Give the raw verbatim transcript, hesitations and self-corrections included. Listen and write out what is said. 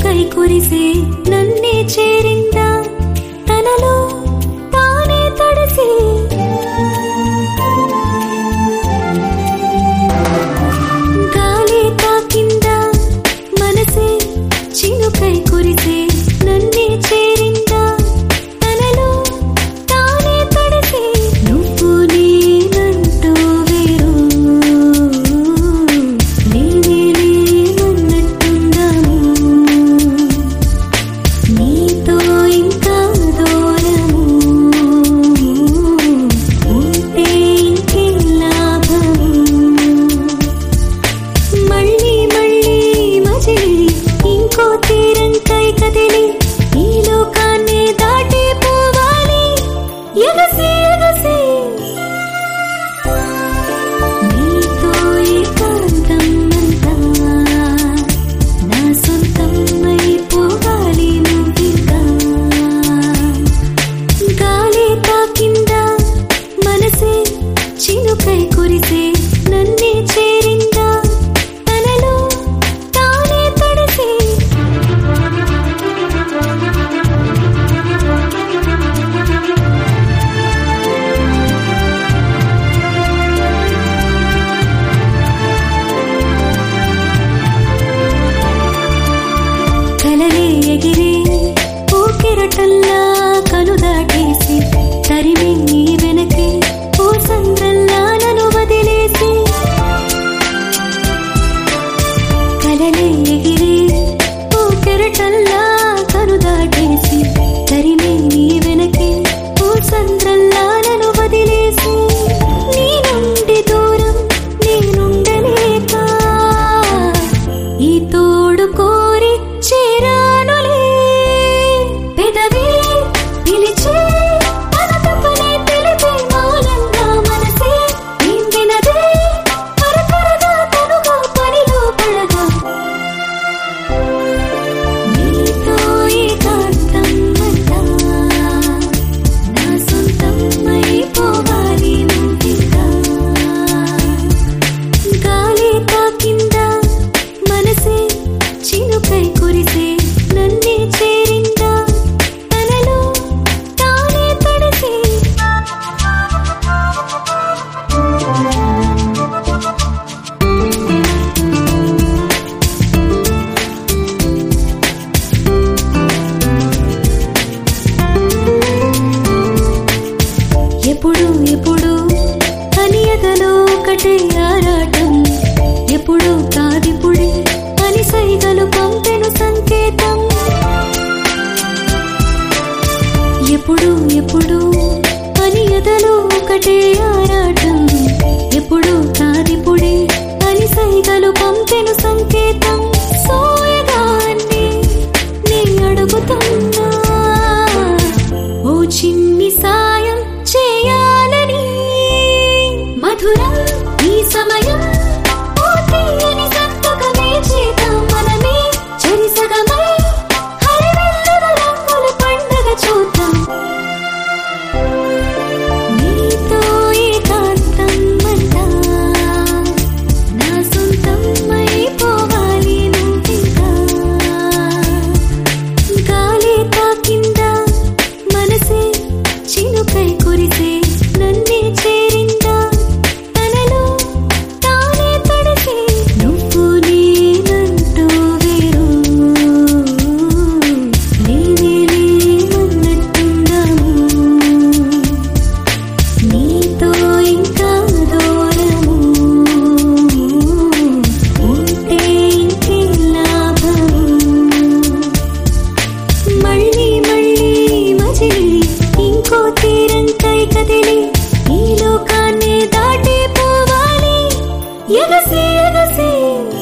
చినుకై కురిసే నన్నే చేరిందా తనలో తానే తడిసి గాలి తాకిందా మనసే చినుకై కురిసే నన్నే చేరిందా తనలో తానే తడిసి నువ్వు నేనంటూ వేరు నేనే లేమన్నట్టుందాము నీతో ఇంకా దూరము ఉంటే ఇంకే లాభము మళ్ళీ మళ్ళీ మజిలి ఇంకో తీరంకై కదిలి ఈ లోకాన్ని దాటి పోవాలి ఎగసి ఎగసి నీతో ఏకాంతం అంతా నా సొంతమై పోవాలి నువ్వింకా గాలి తాకిందా మనసే చినుకై కురిసే నన్నే చేరిందా తనలో తానే తడిసి కలలే ఎగిరే ఊకిరటల్లా కను దాటేసి తరిమి నీ వెనకే ఓ సంద్రల్లా నన్ను వదిలేసి కలలే ఎగిరే ఊకిరటల్లా కను దాటేసి తరిమి నీ వెనకే ఓ సంద్రల్లా నన్ను వదిలేసి నీ నుండి దూరం నేనుండలేక ఈ తోడు కోరి చేరానులే పెదవి పిలిచే తన తప్పనే తెలిపే మౌనంగా మనసే ఏం వినదే పరపరగా తనుగా పనిలో పడగా నీతో ఏకాంతం అంతా నా సొంతమై పోవాలి నువ్వింకా గాలి తాకిందా మనసే చినుకై కురిసే నన్నే చేరిందా తనలో తానే తడిసి ఎప్పుడు ఎప్పుడు అని ఎదలో ఒకటే ఆరాటం ఎప్పుడు కాదిప్పుడే అని సైగలు పంపెను సంకేతం ఎప్పుడు ఎప్పుడు అని ఎదలో ఒకటే ఆరాటం ఎప్పుడు కాదిప్పుడే అని సైగలు పంపెను సంకేతం సోయగాన్ని నే అడుగుతున్నా ఓ చిన్ని సాయం చేయాలని మధురం ఈ సమయం ఓ తీయని సంతకమే చేద్దాం మనమే చెరిసగమై హరివెల్లుల రంగుల పండగ చూద్దాం నీతో ఏకాంతం అంతా నా సొంతమై పోవాలి నువ్వింకా గాలి తాకిందా మనసే చినుకై కురిసే నన్నే చేరిందా తనలో తానే తడిసి నువ్వు నేనంటూ వేరు నేనే లేమన్నట్టుందాము నీతో ఇంకా దూరము ఉంటే ఇంకే లాభము మళ్ళీ మళ్ళీ మజిలి ఇంకో తీరంకై కదిలి ఈ లోకాన్ని దాటి పోవాలి ఎగసి ఎగసి